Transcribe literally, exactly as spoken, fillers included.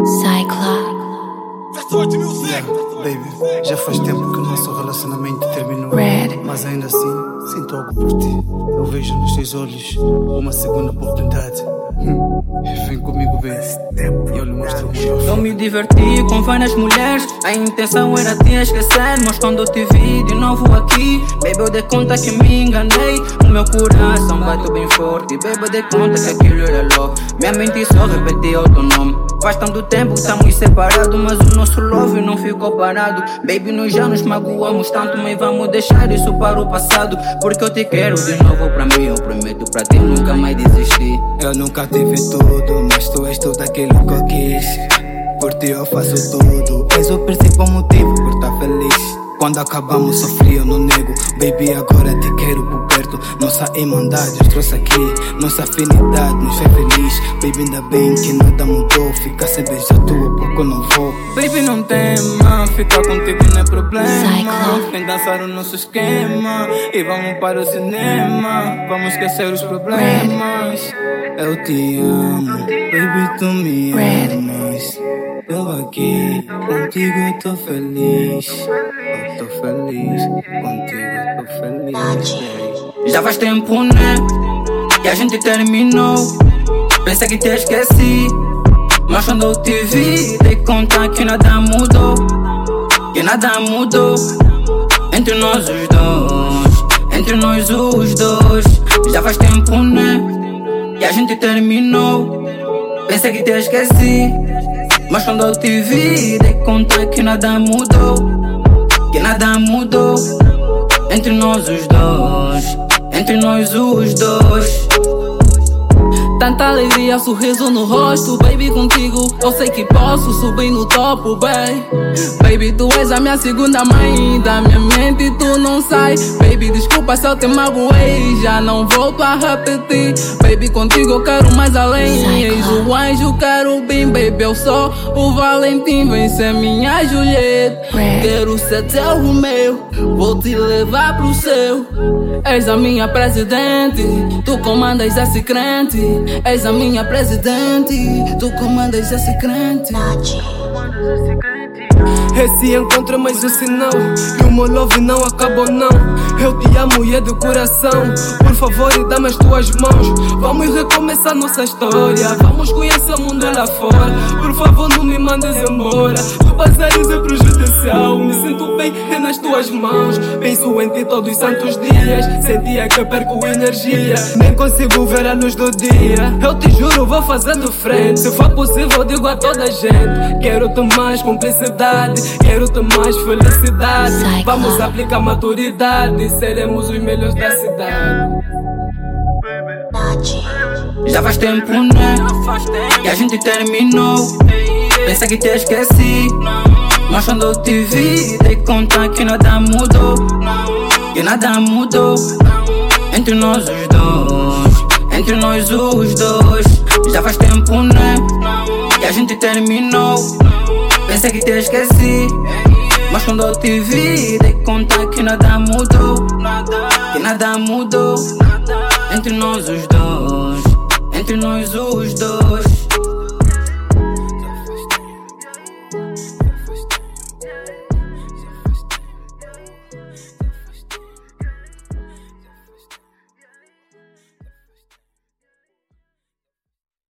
Yeah, baby, já faz tempo que o nosso relacionamento terminou. Red. Mas ainda assim, sinto algo por ti. Eu vejo nos teus olhos uma segunda oportunidade. Hum, Vem comigo, baby, e eu lhe mostro o meu. Eu me diverti com várias mulheres. A intenção era te esquecer, mas quando eu te vi de novo aqui, baby, eu dei conta que me enganei. O meu coração bateu bem forte, baby, eu dei conta que aquilo era love. Minha mente só repetia o teu nome. Faz tanto tempo que estamos separados, mas o nosso love não ficou parado. Baby, nós já nos magoamos tanto, mas vamos deixar isso para o passado. Porque eu te quero de novo pra mim, eu prometo pra ti nunca mais desistir. Eu nunca tive tudo, mas tu és tudo aquilo que eu quis. Por ti eu faço tudo, és o principal motivo por estar feliz. Quando acabamos sofri, eu não nego. Baby, agora te quero por perto. Nossa irmandade nos trouxe aqui, nossa afinidade nos fez feliz. Baby, ainda bem que nada mudou. Fica sem beijar tua porque eu não vou. Baby, não tema, ficar contigo não é problema. Vem dançar o nosso esquema e vamos para o cinema. Vamos esquecer os problemas. Eu te amo, baby, tu me amas. Eu aqui, contigo eu tô feliz. Eu tô feliz, contigo eu tô feliz. Já faz tempo, né, que a gente terminou. Pensei que te esqueci, mas quando eu te vi, dei conta que nada mudou. Que nada mudou entre nós os dois, entre nós os dois. Já faz tempo, né, que a gente terminou. Pensei que te esqueci, mas quando eu te vi, dei conta que nada mudou. Que nada mudou entre nós os dois, entre nós os dois. Tanta alegria, sorriso no rosto. Baby, contigo eu sei que posso subir no topo, bem. Baby, tu és a minha segunda mãe. Da minha mente tu não sai. Baby, desculpa se eu te magoei, já não volto a repetir. Baby, contigo eu quero mais além. És o anjo, quero bem. Baby, eu sou o Valentim. Vem ser minha Juliette. Quero ser teu Romeu, vou te levar pro céu. És a minha presidente, tu comandas esse crente. És a minha presidente, tu comandas esse crente. Esse encontro é mais um sinal que o meu love não acabou não. Eu te amo e é do coração. Por favor, dá-me as tuas mãos. Vamos recomeçar nossa história. Vamos conhecer o mundo lá fora. Por favor, não me mandes embora. Tu passares é prejudicial. Me sinto bem é nas tuas mãos. Penso em ti todos os santos dias. Sentia que perco energia, nem consigo ver a luz do dia. Eu te juro, vou fazer de frente. Se for possível, digo a toda a gente. Quero-te mais cumplicidade, quero-te mais felicidade. Vamos aplicar maturidade, seremos os melhores da cidade. Já faz tempo, né, que a gente terminou. Pensei que te esqueci, mas quando eu te vi, dei conta que nada mudou. Que nada mudou entre nós os dois, entre nós os dois. Já faz tempo, né, que a gente terminou. Pensei que te esqueci, mas quando eu te vi, dei conta que nada mudou. Que nada mudou entre nós os dois, entre nós os dois.